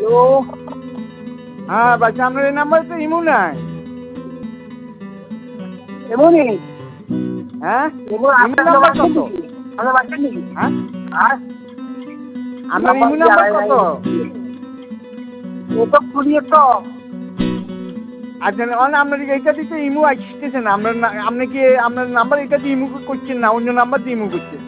Hello. হ্যাঁ বাচ্চা আপনার এই নাম্বারে তো ইমু নাই। এমনই হ্যাঁ এমন ইমু আপনার নাম্বার বাচ্চা কত? নাকি? আপনার বাচ্চা নাকি? হ্যাঁ আর আপনার ইমু নাম্বার কত? ও তো খুলিয়ে তো আচ্ছা আপনার এইটা দিতে ইমু আসতেছে না, আপনার আপনি কি আপনার নাম্বার এটা দিয়ে ইমু করছেন না অন্য নাম্বার দিয়ে ইমু করছেন?